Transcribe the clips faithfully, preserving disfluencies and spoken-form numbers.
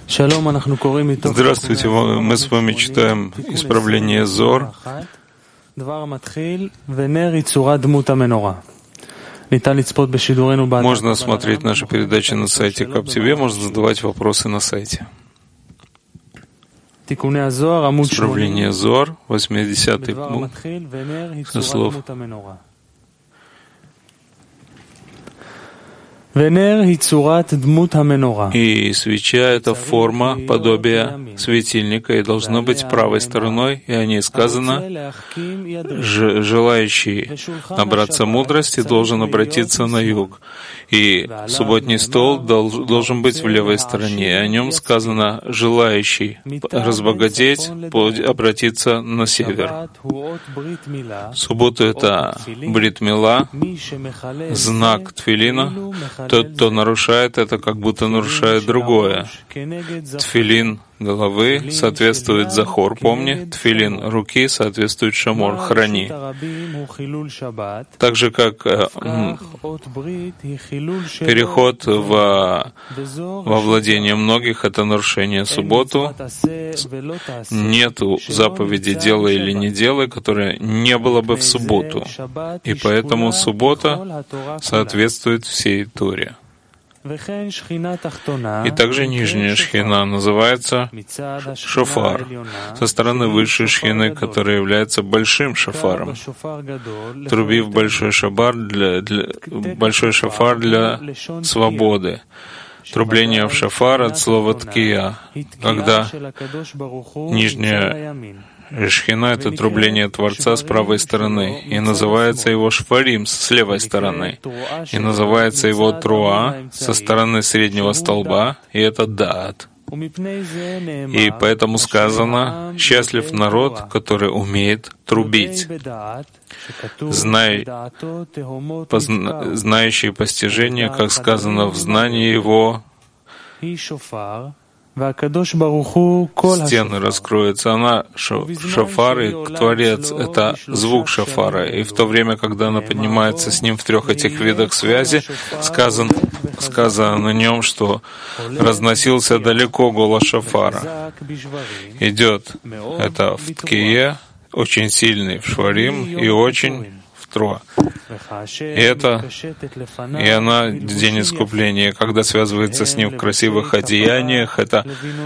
Здравствуйте, мы с вами читаем исправление Зор. Можно смотреть наши передачи на сайте КапТВ, можно задавать вопросы на сайте. Исправление Зор, восьмидесятый пункт, со слов. И свеча — это форма, подобие светильника, и должно быть правой стороной, и о ней сказано: желающий набраться мудрости должен обратиться на юг, и субботний стол должен быть в левой стороне, и о нем сказано: желающий разбогатеть обратиться на север. Субботу — это брит мила, знак тфилина. Тот, кто нарушает это, как будто нарушает другое. Тфилин головы соответствует захор, помни. Тфилин руки соответствует шамор, храни. Так же, как э, переход во, во владение многих — это нарушение субботу. Нету заповеди «делай» или «не делай», которая не было бы в субботу. И поэтому суббота соответствует всей Торе. И также нижняя шхина называется шофар, со стороны высшей шхины, которая является большим шофаром. Трубив большой шабар для, для, большой шофар для свободы. Трубление в шофар от слова ткия, когда нижняя шхина — это трубление Творца с правой стороны, и называется его шфарим с левой стороны, и называется его труа со стороны среднего столба, и это даат. И поэтому сказано: «Счастлив народ, который умеет трубить, знай, позна, знающий постижение, как сказано в знании его, стены раскроются». Она шофар, и Творец — это звук шофара. И в то время, когда она поднимается с ним в трех этих видах связи, сказано, сказано на нем, что разносился далеко голос шофара. Идет это в ткие, очень сильный в шварим и очень в труа. И это, и она день искупления, когда связывается с ним в красивых одеяниях, это,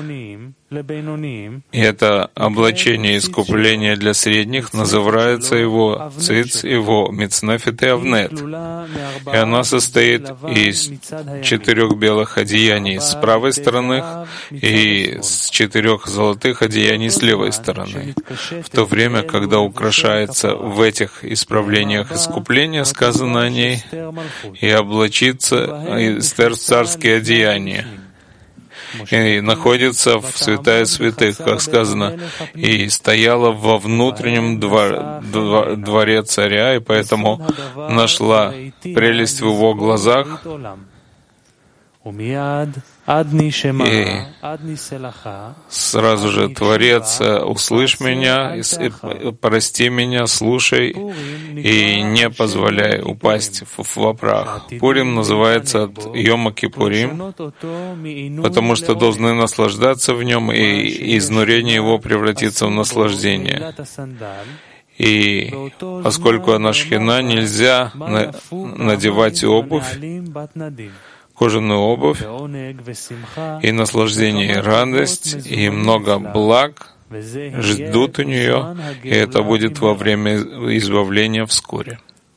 и это облачение искупления для средних, называется его циц, его мицнефет и авнет. И она состоит из четырех белых одеяний с правой стороны и с четырех золотых одеяний с левой стороны. В то время, когда украшается в этих исправлениях искупления, сказано о ней, и облачится Эстер в царские одеяния, и находится в святая святых, как сказано, и стояла во внутреннем двор, двор, дворе царя, и поэтому нашла прелесть в его глазах. И сразу же: Творец, услышь меня, прости меня, слушай и не позволяй упасть в прах. Пурим называется от Йома Кипурим, потому что должны наслаждаться в нем, и изнурение его превратится в наслаждение. И поскольку она шхина, нельзя надевать обувь, кожаную обувь, и наслаждение, и радость, и много благ ждут у нее, и это будет во время избавления вскоре.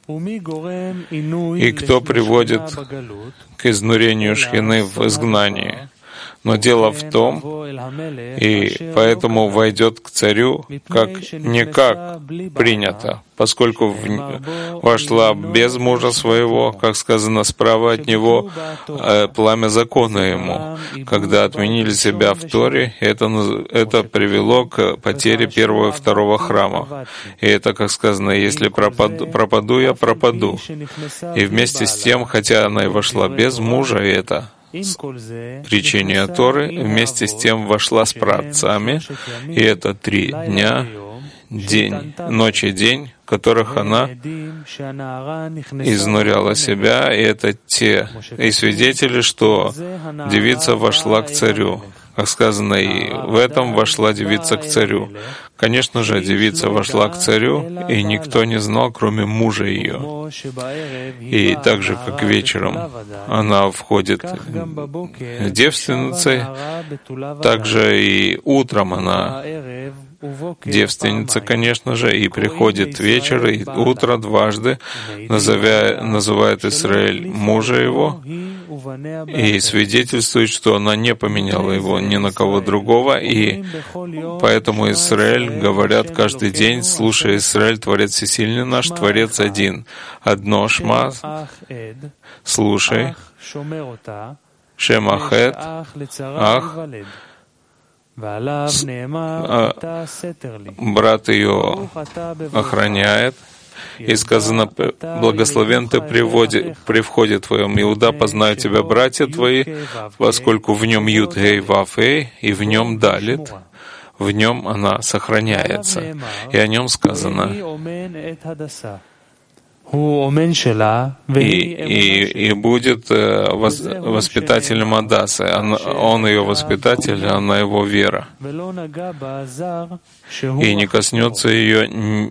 И кто приводит к изнурению шхины в изгнании? Но дело в том, и поэтому войдет к царю как не как принято, поскольку в, вошла без мужа своего, как сказано, справа от него э, пламя закона ему. Когда отменили себя в Торе, это, это привело к потере первого и второго храма. И это, как сказано, если пропаду, пропаду я пропаду. И вместе с тем, хотя она и вошла без мужа, и это причине Торы, вместе с тем вошла с праотцами, и это три дня, день, ночь и день, в которых она изнуряла себя, и это те и свидетели, что девица вошла к царю, Как сказано, и в этом вошла девица к царю. Конечно же, девица вошла к царю, и никто не знал, кроме мужа ее. И так же, как вечером она входит девственницей, так же и утром она девственница, конечно же, и приходит вечер и утро дважды, назовя, называет Израиль мужа его, и свидетельствует, что она не поменяла его ни на кого другого, и поэтому Израиль говорят каждый день, слушай, Израиль, Творец Всесильный наш, Творец один. Одно Шма, слушай, Шем Ахет, Ах, брат ее охраняет, и сказано, благословен ты при входе, при входе твоем, Иуда, познаю тебя, братья твои, поскольку в нем Юд Гей Вав Эй, и в нем Далит, в нем она сохраняется. И о нем сказано, И, и, и будет вос, воспитателем Адасы. Он, он ее воспитатель, а она его вера. И не коснется ее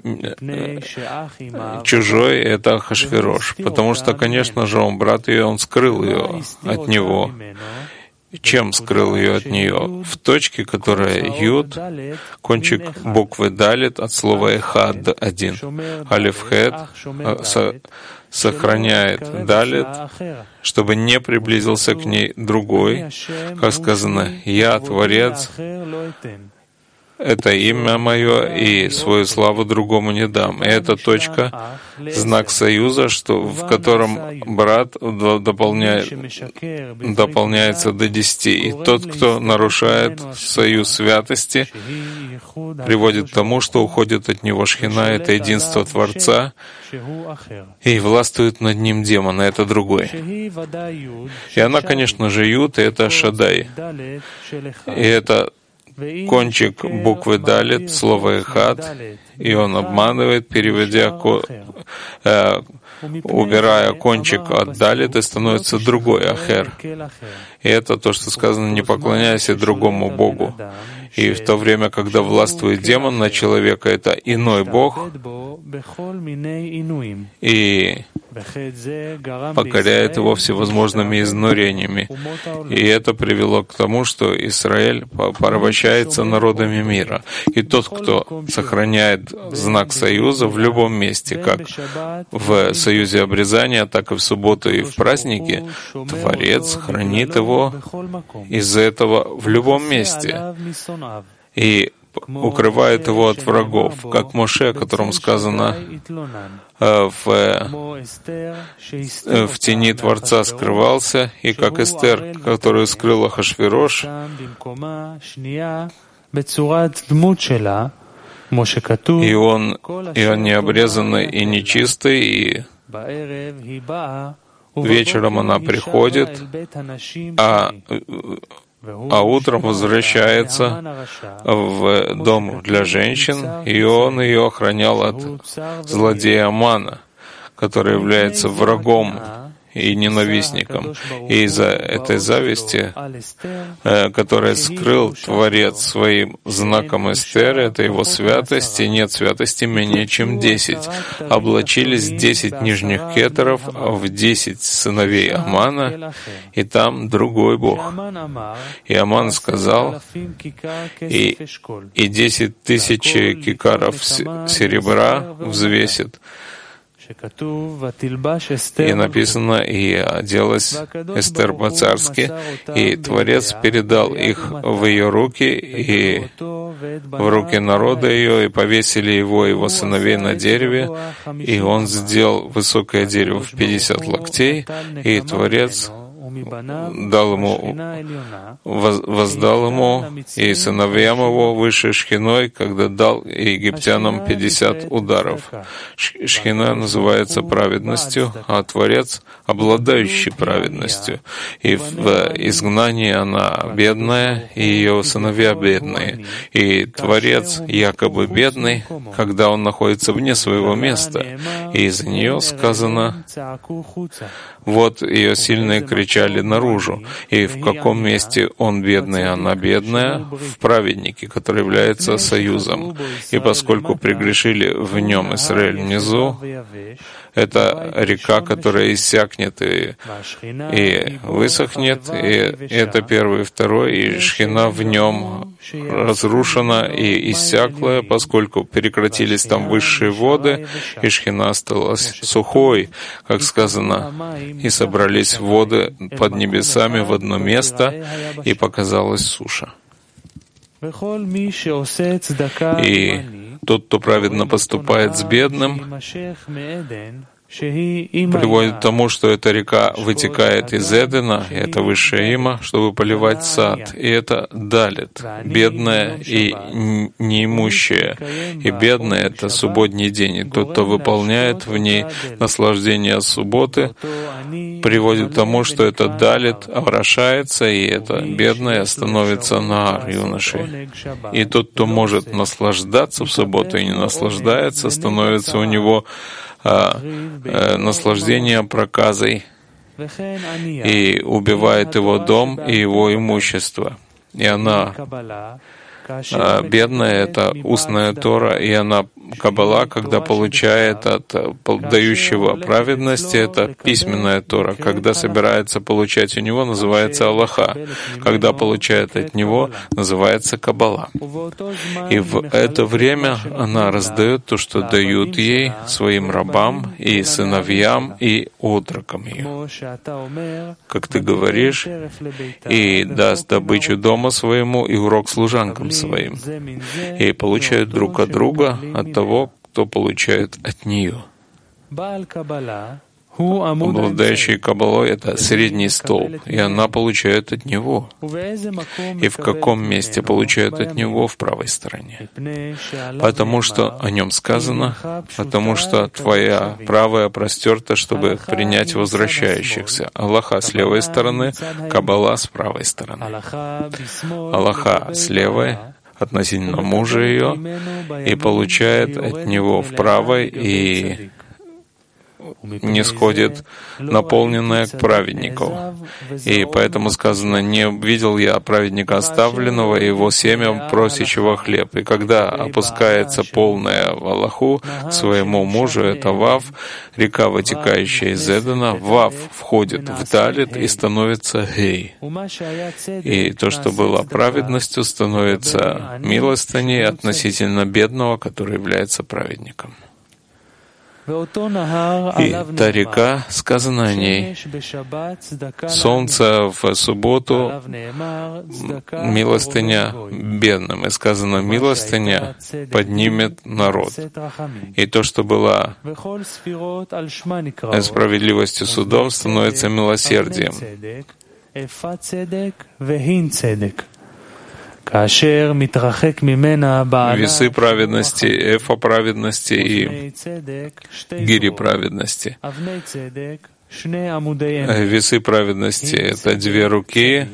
чужой, это Ахашверош. Потому что, конечно же, он брат ее, он скрыл ее от него. Чем скрыл ее от нее? В точке, которая Юд, кончик буквы Далит от слова Эхад один. Алиф Хет сохраняет Далит, чтобы не приблизился к ней другой. Как сказано, «Я Творец, это имя мое, и свою славу другому не дам». И эта точка — знак союза, что, в котором брат дополняет, дополняется до десяти. И тот, кто нарушает союз святости, приводит к тому, что уходит от него Шхина, это единство Творца, и властвует над ним демон, а это другой. И она, конечно же, Юд, и это Шадай. И это кончик буквы Далит, слово Эхад, и он обманывает, переводя, э, убирая кончик от Далит, и становится другой Ахер. И это то, что сказано, не поклоняйся другому Богу. И в то время, когда властвует демон на человека, это иной Бог, и покоряет его всевозможными изнурениями. И это привело к тому, что Израиль порабощается народами мира. И тот, кто сохраняет знак союза в любом месте, как в союзе обрезания, так и в субботу и в праздники, Творец хранит его из-за этого в любом месте и укрывает его от врагов, как Моше, о котором сказано, в, в тени Творца скрывался, и как Эстер, которую скрыл Ахашверош, и он, и он необрезанный и нечистый, и вечером она приходит, а а утром возвращается в дом для женщин, и он ее охранял от злодея Амана, который является врагом и ненавистником. И из-за этой зависти, которая скрыл Творец своим знаком Эстер, это его святость, и нет святости менее чем десять. Облачились десять нижних кетеров в десять сыновей Амана, и там другой Бог. И Аман сказал, и, и десять тысяч кикаров серебра взвесит. И написано, и оделась Эстер по-царски, и Творец передал их в ее руки, и в руки народа ее, и повесили его, его сыновей на дереве, и он сделал высокое дерево в пятьдесят локтей, и Творец дал ему, воздал ему и сыновьям его выше Шхиной, когда дал египтянам пятьдесят ударов. Шхина называется праведностью, а Творец — обладающий праведностью. И в изгнании она бедная, и ее сыновья бедные. И Творец якобы бедный, когда он находится вне своего места. И из-за нее сказано, вот ее сильные кричат торчали наружу. И в каком месте он бедный, она бедная? В праведнике, который является союзом. И поскольку прегрешили в нем Израиль внизу, это река, которая иссякнет и, и высохнет, и это первый и второй, и шхина в нем разрушена и иссякла, поскольку прекратились там высшие воды, и шхина осталась сухой, как сказано, и собрались воды под небесами в одно место, и показалась суша. И тот, кто праведно поступает с бедным, приводит к тому, что эта река вытекает из Эдена, и это высшее има, чтобы поливать сад. И это далит, бедное и неимущее. И бедное — это субботний день. И тот, кто выполняет в ней наслаждение субботы, приводит к тому, что это далит обращается, и это бедное становится наар юношей. И тот, кто может наслаждаться в субботу и не наслаждается, становится у него А, э, наслаждение проказой и убивает его дом и его имущество. И она а, бедная — это устная Тора, и она Каббала, когда получает от дающего праведности, это письменная Тора. Когда собирается получать у него, называется Аллаха. Когда получает от него, называется Каббала. И в это время она раздает то, что дают ей, своим рабам и сыновьям и отрокам ее. Как ты говоришь, и даст добычу дома своему и урок служанкам своим. И получают друг от друга от того, кто получает от нее. Обладающий Каббалой — это средний столб, и она получает от него. И в каком месте получает от него? В правой стороне. Потому что о нем сказано, потому что твоя правая простерта, чтобы принять возвращающихся. Аллаха с левой стороны, Каббала с правой стороны. Аллаха с левой относительно мужа ее и получает от него в правой и не сходит наполненная к праведнику. И поэтому сказано: «Не видел я праведника оставленного, и его семя просящего хлеб». И когда опускается полная в Аллаху к своему мужу, это Вав, река, вытекающая из Эдена, Вав входит в Далит и становится Гей. И то, что было праведностью, становится милостыней относительно бедного, который является праведником. И та река, сказано о ней, солнце в субботу, милостыня бедным. И сказано, милостыня поднимет народ. И то, что было справедливостью судов, становится милосердием. Весы праведности, эфа праведности и гири праведности. Весы праведности — это две руки,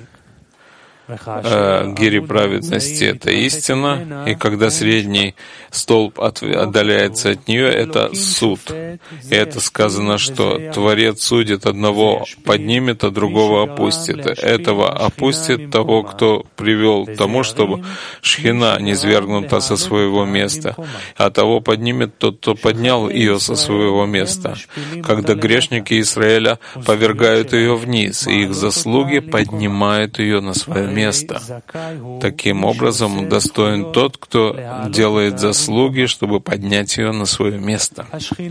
гири праведности — это истина, и когда средний столб отдаляется от нее, это суд. И это сказано, что Творец судит, одного поднимет, а другого опустит. Этого опустит того, кто привел к тому, чтобы шхина не свергнута со своего места, а того поднимет тот, кто поднял ее со своего места. Когда грешники Израиля повергают ее вниз, и их заслуги поднимают ее на свое место. Место. Таким образом, достоин тот, кто делает заслуги, чтобы поднять ее на свое место.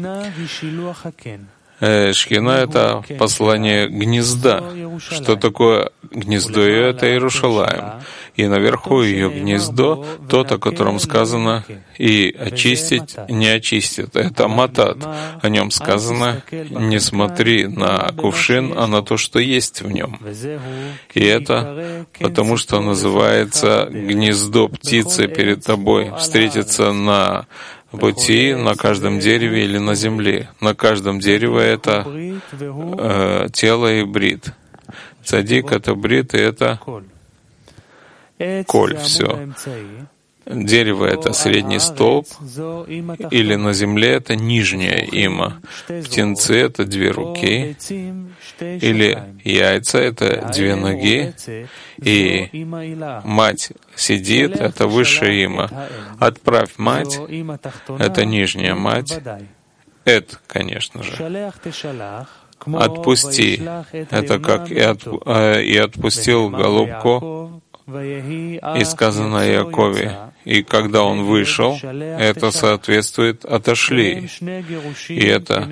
Шхина — это послание гнезда. Что такое гнездо ее? Это Иерушалаим. И наверху ее гнездо, тот, о котором сказано, и очистить не очистит. Это матат. О нем сказано, не смотри на кувшин, а на то, что есть в нем. И это потому, что называется гнездо птицы перед тобой. Встретиться на пути, на каждом дереве или на земле. На каждом дереве это э, тело и брит. Цадик — это брит, и это коль, все. Дерево — это средний столб, или на земле — это нижняя има. Птенцы — это две руки, или яйца — это две ноги, и мать сидит — это высшая има. Отправь мать — это нижняя мать. Это, конечно же. Отпусти — это как и, от, и отпустил голубку, и сказано Якове. И когда он вышел, это соответствует «отошли». И это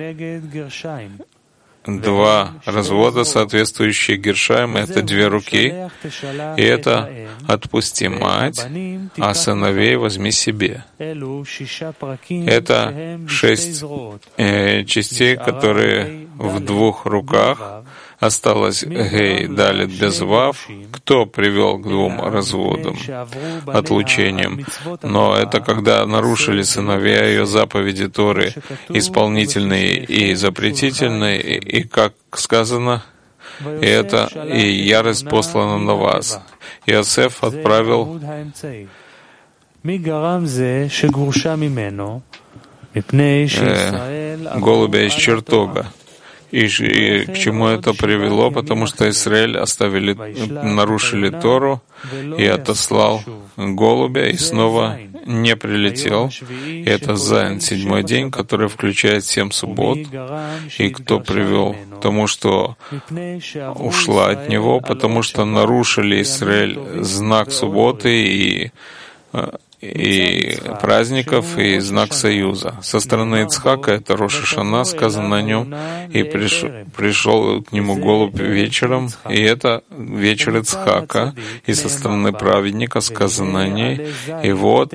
два развода, соответствующие Гершаим, это две руки, и это «отпусти мать, а сыновей возьми себе». Это шесть э, частей, которые в двух руках. Осталось Гей, Далит без Вав. Кто привел к двум разводам, отлучениям? Но это когда нарушили сыновья ее заповеди Торы, исполнительные и запретительные, и, и как сказано, и это и ярость послана на вас. Иосиф отправил э, голубя из чертога. И, и к чему это привело? Потому что Израиль оставили, нарушили Тору и отослал голубя, и снова не прилетел. И это Зайн, седьмой день, который включает семь суббот. И кто привел к тому, что ушла от него, потому что нарушили Израиль знак субботы и и праздников, и знак союза. Со стороны Ицхака, это Рош ха-Шана, сказано о нем, и приш, пришел к нему голубь вечером, и это вечер Ицхака, и со стороны праведника сказано о ней, и вот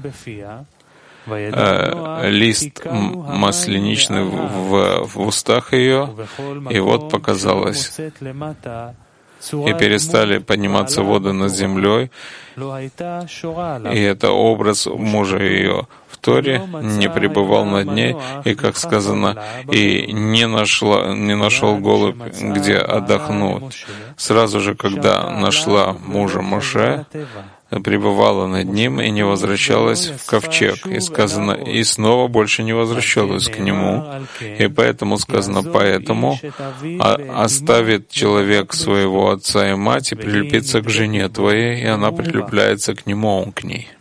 э, лист масленичный в, в устах ее, и вот показалось, и перестали подниматься воды над землей, и это образ мужа ее в Торе, не пребывал над ней, и, как сказано, и не, нашла, не нашел голубь, где отдохнуть. Сразу же, когда нашла мужа Моше, пребывала над ним и не возвращалась в ковчег. И сказано, и снова больше не возвращалась к нему. И поэтому сказано, поэтому оставит человек своего отца и мать и прилепится к жене твоей, и она прилепляется к нему, а он к ней.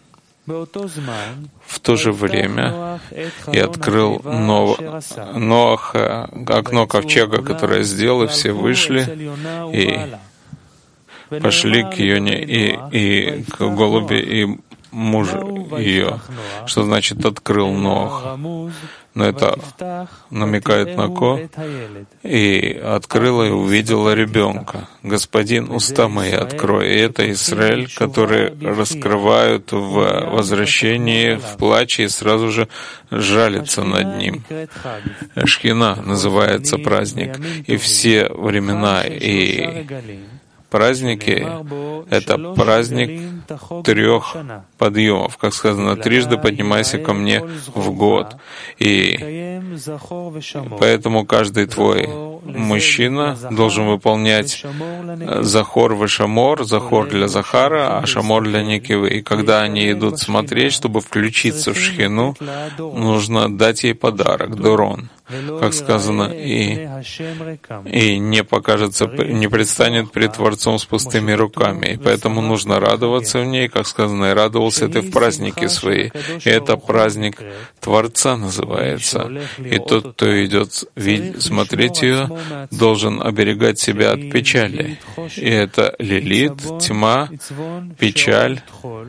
В то же время я открыл Ноах, окно ковчега, которое сделал, и все вышли, и пошли к Йоне и, и к голуби и мужу ее, что значит «открыл Ноах». Но это намекает на Ко. И открыла и увидела ребенка. «Господин, уста мои открой». И это Израиль, который раскрывают в возвращении, в плаче, и сразу же жалится над ним. Шхина называется праздник. И все времена и праздники — это праздник трех подъемов. Как сказано, трижды поднимайся ко мне в год. И поэтому каждый твой мужчина должен выполнять захор вешамор, захор для Захара, а шамор для Никивы. И когда они идут смотреть, чтобы включиться в шхину, нужно дать ей подарок, дорон. Как сказано, и, и не покажется, не предстанет пред Творцом с пустыми руками. И поэтому нужно радоваться в ней, как сказано, и радовался ты в праздники свои. И это праздник Творца называется. И тот, кто идет видеть, смотреть ее, должен оберегать себя от печали. И это лилит, тьма, печаль,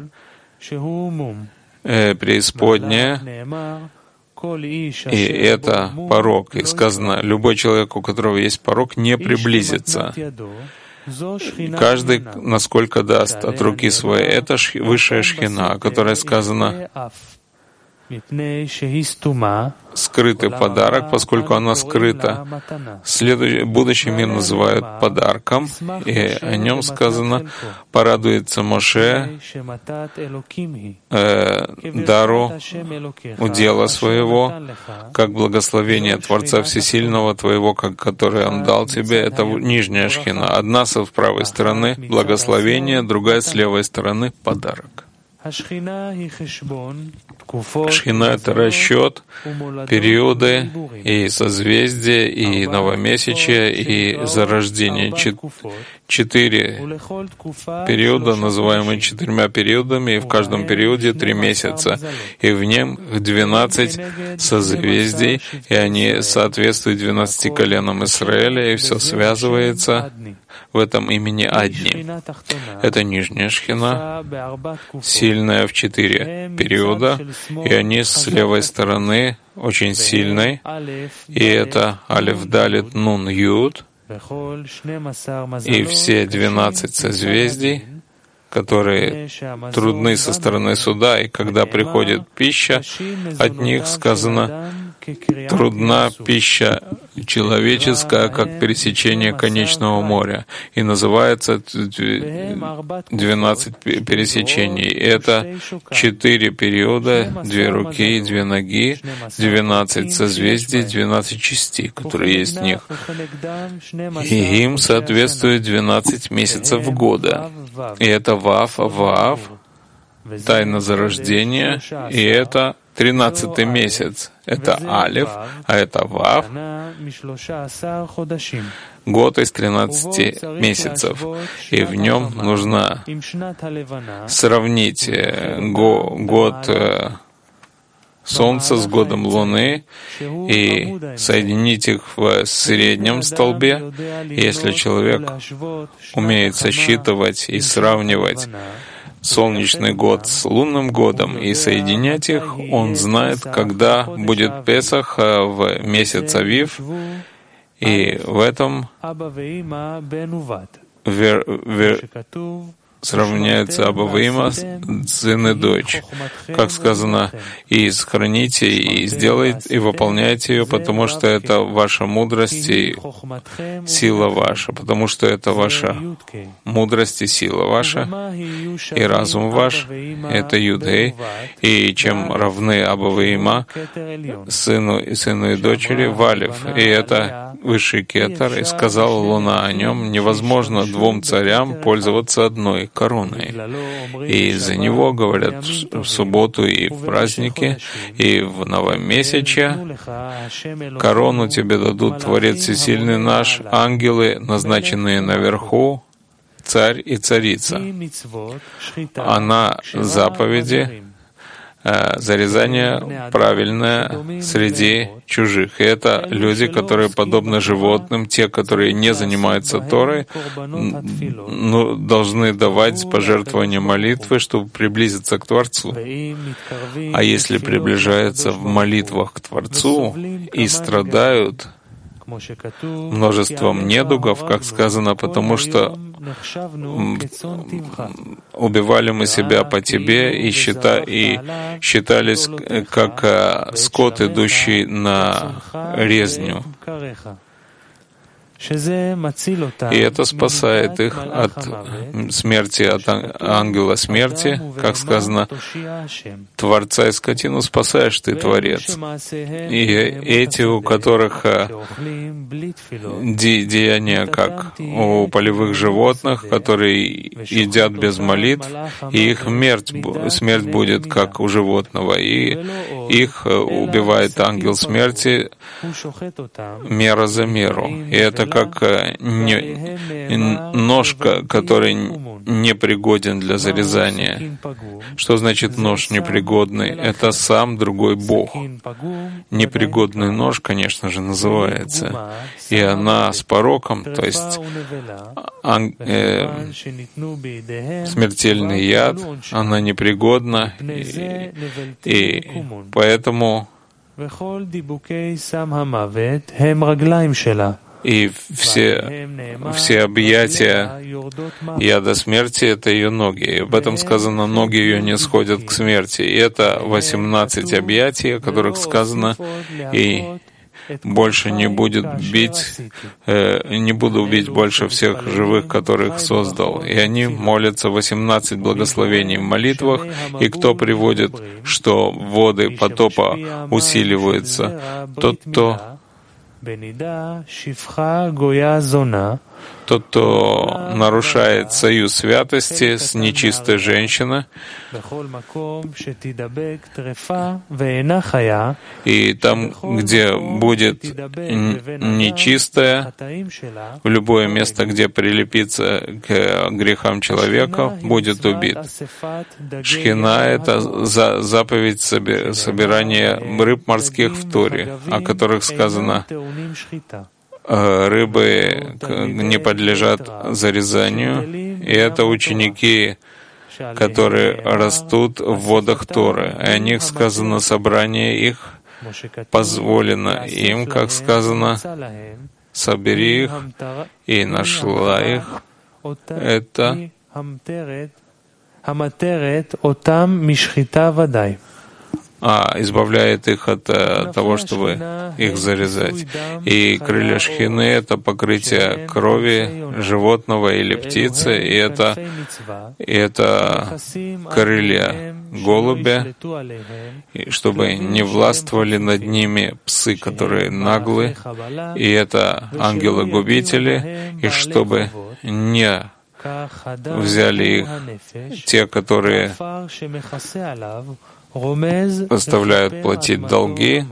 э, преисподняя, и это порок. И сказано, любой человек, у которого есть порок, не приблизится. Каждый, насколько даст от руки своей, это высшая шхина, о которой сказано, скрытый подарок, поскольку она скрыта. Следующий, будущий мир называют подарком, и о нем сказано, порадуется Моше э, дару удела своего, как благословение Творца Всесильного твоего, как, которое Он дал тебе. Это нижняя шхина. Одна с правой стороны — благословение, другая с левой стороны — подарок. Шхина — это расчет, периоды и созвездия, и новомесячия, и зарождение. Четыре периода, называемые четырьмя периодами, и в каждом периоде три месяца. И в нем двенадцать созвездий, и они соответствуют двенадцати коленам Израиля, и все связывается в этом имени Адни. Это нижняя шхина, сильная в четыре периода, и они с левой стороны очень сильной, и это Алеф, Далет, Нун, Юд, и все двенадцать созвездий, которые трудны со стороны суда, и когда приходит пища, от них сказано, трудна пища человеческая, как пересечение конечного моря, и называется двенадцать пересечений. Это четыре периода, две руки и две ноги, двенадцать созвездий, двенадцать частей, которые есть в них. И им соответствует двенадцать месяцев года. И это Вав, Вав, тайна зарождения, и это тринадцатый месяц. Это Алеф, а это Вав, год из тринадцати месяцев. И в нем нужно сравнить го, год Солнца с годом Луны и соединить их в среднем столбе. Если человек умеет сосчитывать и сравнивать солнечный год с лунным годом и соединять их, он знает, когда будет Песах в месяц Авив, и в этом вер, вер, сравняется Аба Ваима, сын и дочь. Как сказано, и сохраните, и сделайте, и выполняйте ее, потому что это ваша мудрость и сила ваша, потому что это ваша мудрость и сила ваша, и разум ваш, это Юдей, и чем равны Аба Ваима, сыну и сыну и дочери, Валев, и это высший кетер, и сказала Луна о нем, невозможно двум царям пользоваться одной короной. И из-за него, говорят, в субботу и в праздники, и в новомесячье корону тебе дадут Творец Всесильный наш, ангелы, назначенные наверху, царь и царица. Она заповеди, зарезание правильное среди чужих. И это люди, которые подобны животным, те, которые не занимаются Торой, ну, должны давать пожертвования молитвы, чтобы приблизиться к Творцу. А если приближаются в молитвах к Творцу и страдают множеством недугов, как сказано, потому что убивали мы себя по тебе и, счита, и считались как скот, идущий на резню. И это спасает их от смерти, от ангела смерти, как сказано, Творца и скотину спасаешь ты, Творец. И эти, у которых де- деяния, как у полевых животных, которые едят без молитв, и их смерть, смерть будет как у животного, и их убивает ангел смерти мера за меру. И это как не, нож, который непригоден для зарезания. Что значит нож непригодный? Это сам другой Бог. Непригодный нож, конечно же, называется. И она с пороком, то есть ан, э, смертельный яд, она непригодна, и, и поэтому и все, все объятия яда смерти — это ее ноги. И об этом сказано, ноги ее не сходят к смерти. И это восемнадцать объятий, о которых сказано, и больше не будет бить, э, не буду бить больше всех живых, которых создал. И они молятся восемнадцать благословений в молитвах, и кто приводит, что воды потопа усиливаются, тот, кто Тот, кто нарушает союз святости с нечистой женщиной, и там, где будет нечистое, в любое место, где прилепится к грехам человека, будет убит. Шхина — это за заповедь собирания рыб морских в Торе, о которых сказано: рыбы не подлежат зарезанию, и это ученики, которые растут в водах Торы. И о них сказано: собрание их позволено им, как сказано: собери их, и нашла их. Это а избавляет их от uh, того, чтобы их зарезать. И крылья шхины — это покрытие крови животного или птицы, и это, и это крылья голубя, и чтобы не властвовали над ними псы, которые наглы, и это ангелы-губители, и чтобы не взяли их те, которые заставляют платить долги.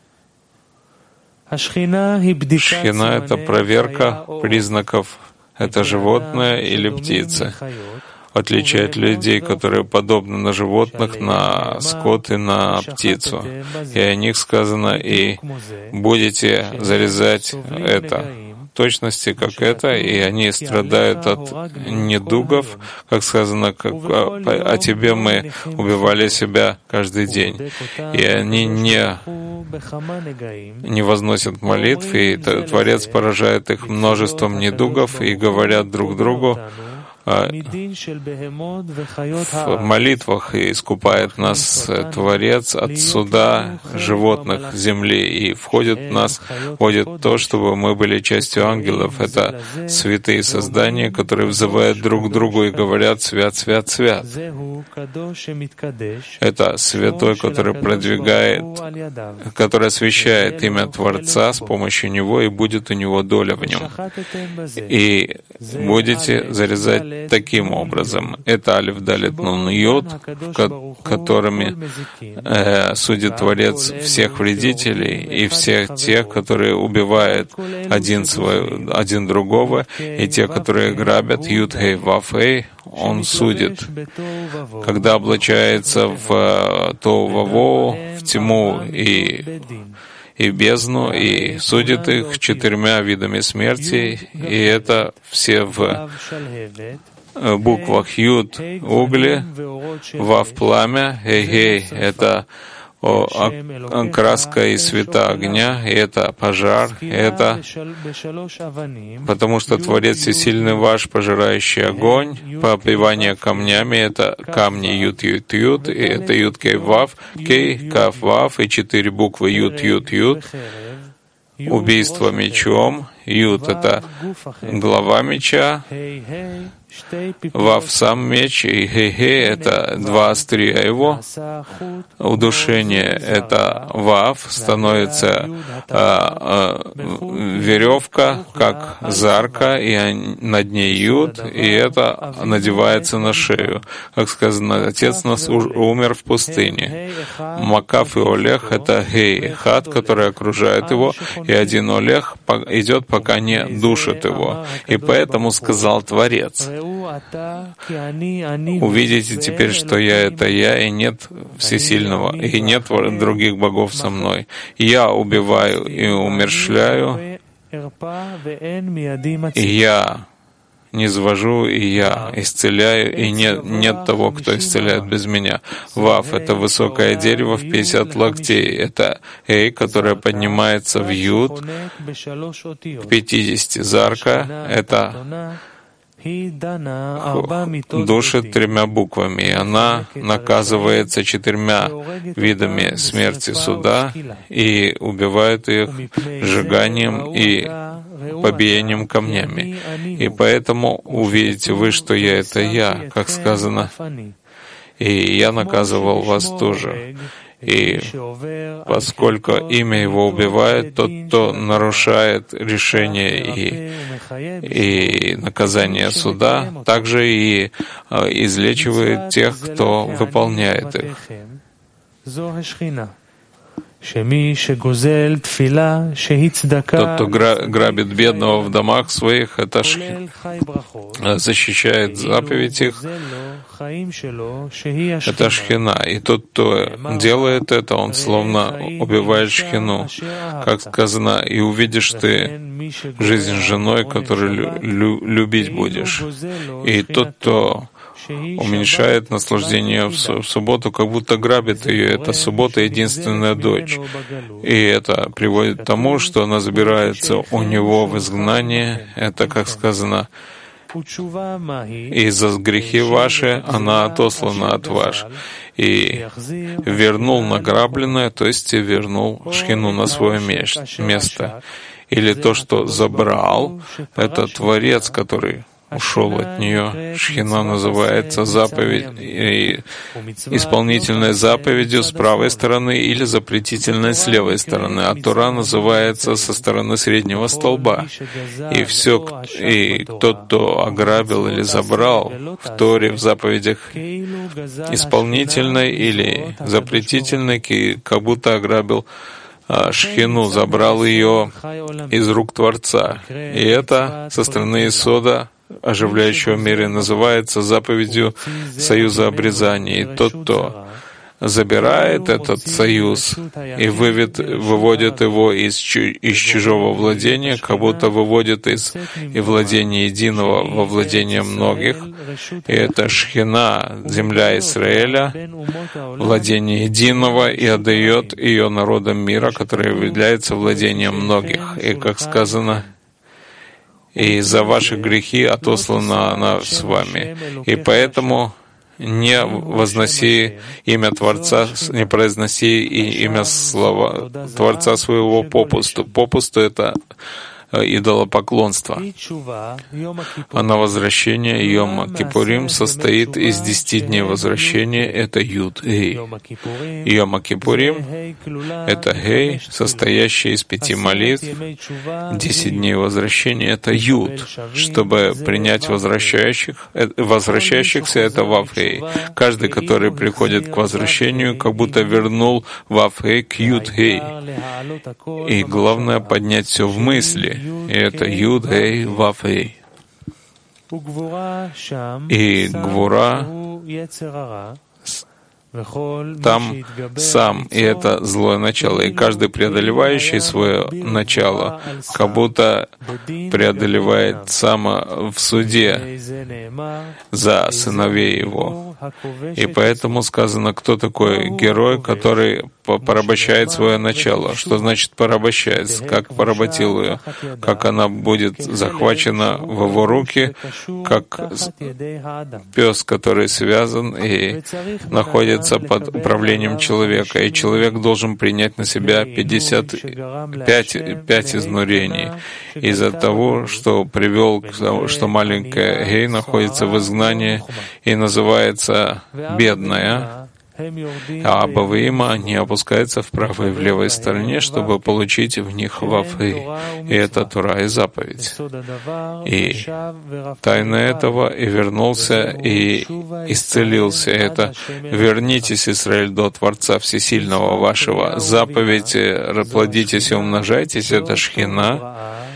Шхина — это проверка признаков, это животное или птицы. Отличает людей, которые подобны на животных, на скот и на птицу. И о них сказано: и будете зарезать это. В точности, как это, и они страдают от недугов, как сказано, как о тебе мы убивали себя каждый день. И они не, не возносят молитв, и Творец поражает их множеством недугов, и говорят друг другу в молитвах, и искупает нас Творец от суда животных земли, и входит в нас, входит то, чтобы мы были частью ангелов. Это святые создания, которые взывают друг к другу и говорят: «Свят, свят, свят». Это святой, который продвигает, который освящает имя Творца с помощью него, и будет у него доля в нем. И будете зарезать таким образом. Это Алиф, Далит, Нун, Йод, которыми э, судит Творец всех вредителей и всех тех, которые убивают один, свой, один другого, и те, которые грабят. Юд, Хей, Вав, Хей, он судит. Когда облачается в Тоу-Вавоу, в тьму и и бездну, и судит их четырьмя видами смерти, и это все в буквах Юд — угли, Вав — пламя, Гей — это краска и света огня, и это пожар, и это потому что Творец всесильный ваш, пожирающий огонь, побивание камнями, это камни Юд, Юд, Юд, и это Юд, Кей, Вав, Кей, Кав, Вав, и четыре буквы Юд, Юд, Юд, убийство мечом, Юд — это глава меча, Вав — сам меч, и Хей-Хей — это два острия его. Удушение — это Вав, становится а, а, веревка, как зарка, и над ней Юд, и это надевается на шею. Как сказано, Отец нас умер в пустыне. Макав и Олех — это Гей, Хат, который окружает его, и один Олех идет, пока не душит его. И поэтому сказал Творец: увидите теперь, что я — это я, и нет всесильного, и нет других богов со мной. Я убиваю и умерщвляю, и я низвожу, и я исцеляю, и нет, нет того, кто исцеляет без меня. Вав — это высокое дерево в пятьдесят локтей. Это Эй, которое поднимается в Юд к пятидесяти. Зарка — это душит тремя буквами, и она наказывается четырьмя видами смерти суда и убивает их сжиганием и побиением камнями. И поэтому увидите вы, что я — это я, как сказано: и я наказывал вас тоже. И поскольку имя его убивает, тот, кто нарушает решение и, и наказание суда, также и излечивает тех, кто выполняет их. Тот, кто грабит бедного в домах своих, это защищает заповедь их, это шхина. И тот, кто делает это, он словно убивает шхину. Как сказано, и увидишь ты жизнь с женой, которую лю- любить будешь. И тот, кто уменьшает наслаждение в субботу, как будто грабит ее. Это суббота — единственная дочь. И это приводит к тому, что она забирается у него в изгнание. Это, как сказано, «И за грехи ваши она отослана от вас». И вернул награбленное, то есть вернул шхину на свое место. Или то, что забрал, это Творец, который ушел от нее. Шхина называется заповедь, и исполнительной заповедью с правой стороны или запретительной с левой стороны. А Тора называется со стороны среднего столба. И все, и тот, кто ограбил или забрал в Торе, в заповедях исполнительной или запретительной, как будто ограбил шхину, забрал ее из рук Творца. И это со стороны Исода, оживляющего мира, называется заповедью союза обрезания. И тот, кто забирает этот союз и вывед, выводит его из, из чужого владения, как будто выводит из и владения единого во владение многих. И это шхина, земля Израиля, владение единого, и отдает ее народам мира, который является владением многих. И, как сказано, и за ваши грехи отослана она с вами. И поэтому не возноси имя Творца, не произноси имя слова Творца своего попусту. Попусту — это идолопоклонство. А на возвращение Йома Кипурим состоит из десяти дней возвращения. Это Юд Гей. Йома Кипурим — это Гей, состоящий из пяти молитв. Десять дней возвращения — это Юд. Чтобы принять возвращающих, возвращающихся — это Вав Гей. Каждый, который приходит к возвращению, как будто вернул Вав Гей к Юд Гей. И главное — поднять все в мысли. И это Юд, Эй, Вав, Эй. И Гвура там сам, и это злое начало. И каждый преодолевающий свое начало, как будто преодолевает само в суде за сыновей его. И поэтому сказано, кто такой герой, который порабощает свое начало. Что значит порабощает? Как поработил ее? Как она будет захвачена в его руки, как пес, который связан и находится под управлением человека. И человек должен принять на себя пятьдесят пять, пять изнурений из-за того, что привел к тому, что маленькая Гей находится в изгнании и называется бедная, а Абавима не опускается в правой и в левой стороне, чтобы получить в них Вафы. И это Тора и заповедь. И тайна этого и вернулся, и исцелился. Это «Вернитесь, Израиль, до Творца Всесильного вашего». Заповедь «Расплодитесь и умножайтесь» — это шхина.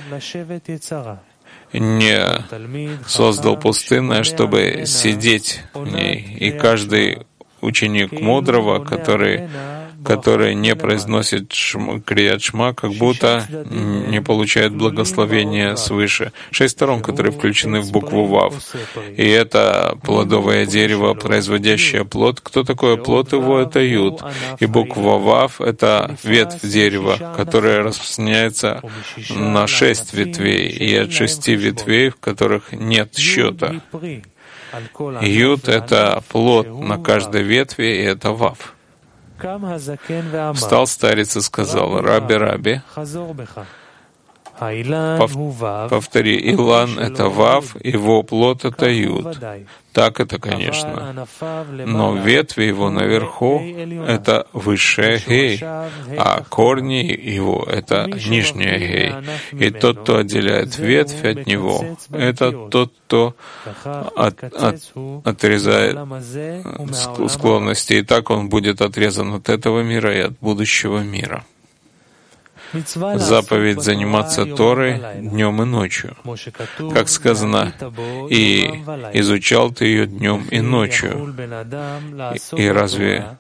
Не создал пустынное, чтобы сидеть в ней. И каждый ученик мудрого, который, который не произносит крият шма, как будто не получает благословения свыше. Шесть сторон, которые включены в букву Вав. И это плодовое дерево, производящее плод. Кто такое плод его? Это Юд. И буква Вав — это ветвь дерева, которая распространяется на шесть ветвей. И от шести ветвей, в которых нет счета. Юд — это плод на каждой ветви, и это Вав. Встал старец и сказал: «Раби, Раби, Повтори, Илан — это Вав, его плод — это Юд. Так это, конечно. Но ветви его наверху — это высшая Гей, а корни его — это нижняя Гей. И тот, кто отделяет ветвь от него, это тот, кто от, от, отрезает склонности. И так он будет отрезан от этого мира и от будущего мира. Заповедь заниматься Торой днем и ночью. Как сказано, и изучал ты ее днем и ночью. И, и разве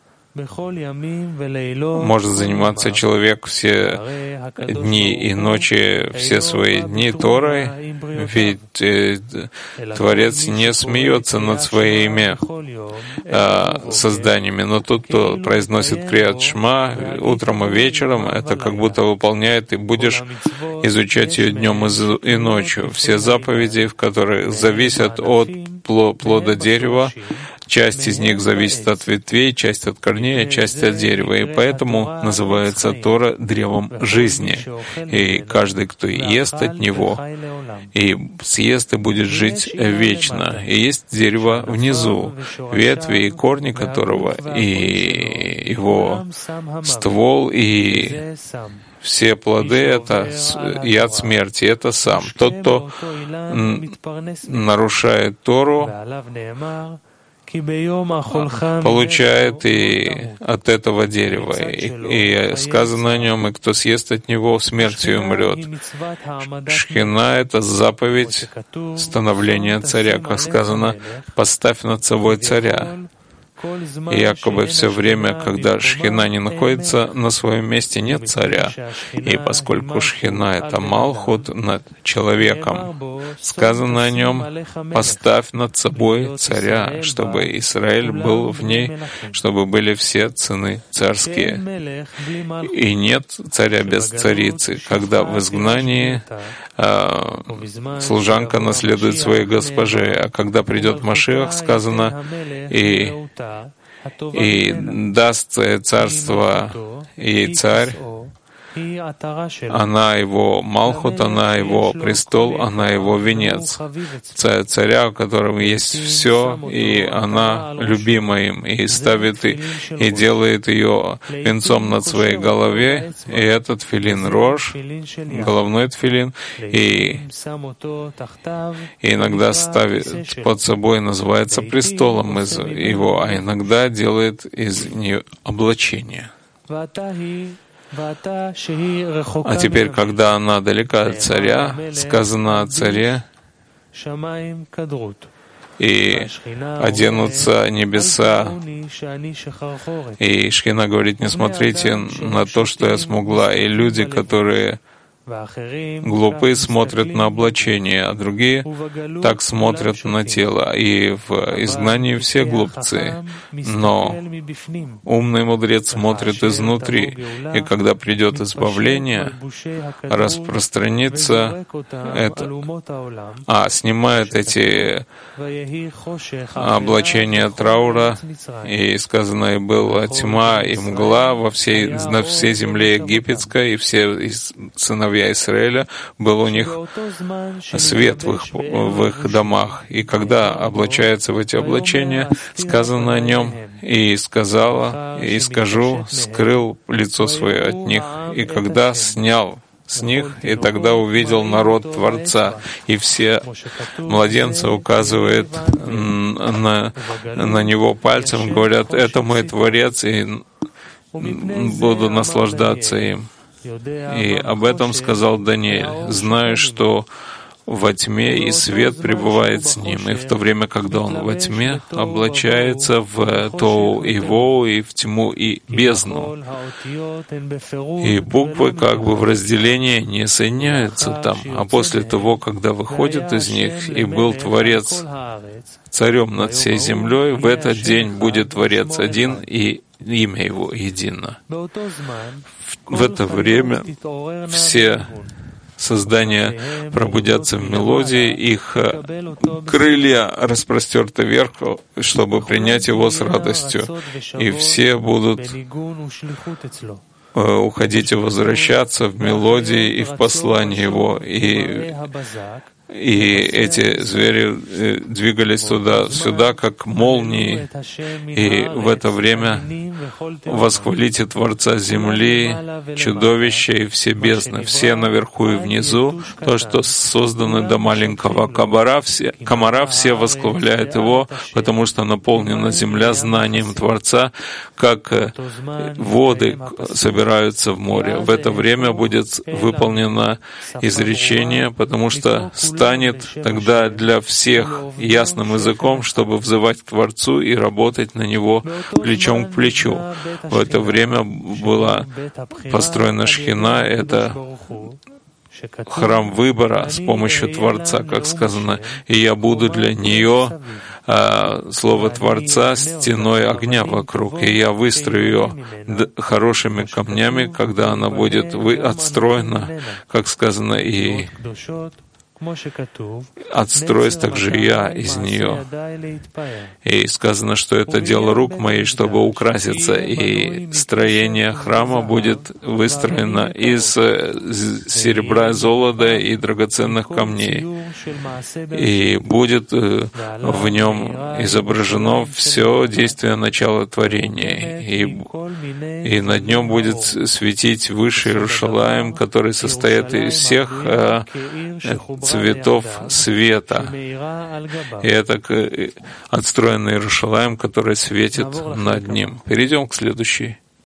может заниматься человек все дни и ночи, все свои дни Торой? Ведь э, Творец не смеется над своими э, созданиями, но тот, кто произносит Криат Шма утром и вечером, это как будто выполняет, и будешь изучать ее днем и ночью. Все заповеди, в которые зависят от плода дерева, часть из них зависит от ветвей, часть от корней, часть от дерева. И поэтому называется Тора древом жизни. И каждый, кто ест от него, и съест и будет жить вечно. И есть дерево внизу, ветви и корни которого, и его ствол, и все плоды — это яд смерти, это сам. Тот, кто нарушает Тору, получает и от этого дерева, и, и сказано о нем, и кто съест от него, смертью умрет. Шхина — это заповедь становления царя, как сказано, поставь над собой царя. И якобы все время, когда Шхина не находится на своем месте, нет царя. И поскольку Шхина — это Малхут над человеком, сказано о нем, поставь над собой царя, чтобы Израиль был в ней, чтобы были все сыны царские. И нет царя без царицы, когда в изгнании а, служанка наследует своей госпоже, а когда придет Машиах, сказано, и и даст царство и царь, она его Малхут, она его престол, она его венец. Царя, у которого есть все, и она любима им, и ставит и, и делает ее венцом над своей голове, и этот тфилин Рош, головной тфилин, и, и иногда ставит под собой, называется престолом из его, а иногда делает из нее облачение. А теперь, когда она далека от царя, сказано о царе, и оденутся небеса. И Шхина говорит, не смотрите на то, что я смогла. И люди, которые глупые, смотрят на облачение, а другие так смотрят на тело. И в изгнании все глупцы. Но умный мудрец смотрит изнутри. И когда придет избавление, распространится это, а снимает эти облачения траура, и сказано, и была тьма и мгла во всей, на всей земле египетской, и все сыновья Израиля, был у них свет в их, в их домах. И когда облачается в эти облачения, сказано о нем, и сказала, и скажу, скрыл лицо свое от них, и когда снял с них, и тогда увидел народ Творца, и все младенцы указывают на, на него пальцем, говорят, это мой Творец, и буду наслаждаться им. И об этом сказал Даниэль, зная, что во тьме и свет пребывает с ним, и в то время, когда он во тьме, облачается в Тоу и Воу, и в тьму и бездну. И буквы как бы в разделении не соединяются там, а после того, когда выходит из них, и был Творец царем над всей землей, в этот день будет Творец один, и имя его едино. В это время все создания пробудятся в мелодии, их крылья распростерты вверх, чтобы принять его с радостью, и все будут уходить и возвращаться в мелодии и в послании Его. И И эти звери двигались туда-сюда, как молнии. И в это время восхвалите Творца земли, чудовища и все бездны, все наверху и внизу, то, что создано до маленького комара, все, комара, все восхваляют Его, потому что наполнена земля знанием Творца, как воды собираются в море. В это время будет выполнено изречение, потому что станет тогда для всех ясным языком, чтобы взывать к Творцу и работать на Него плечом к плечу. В это время была построена Шхина, это храм выбора с помощью Творца, как сказано, и я буду для нее а, слово Творца стеной огня вокруг, и я выстрою ее хорошими камнями, когда она будет вы отстроена, как сказано, и отстроюсь также я из нее. И сказано, что это дело рук моих, чтобы украситься, и строение храма будет выстроено из серебра, золота и драгоценных камней. И будет в нем изображено все действие начала творения. И, и над нем будет светить высший Иерушалаим, который состоит из всех цветов света. И это отстроенный Иерушалаим, который светит над ним. Перейдем к следующей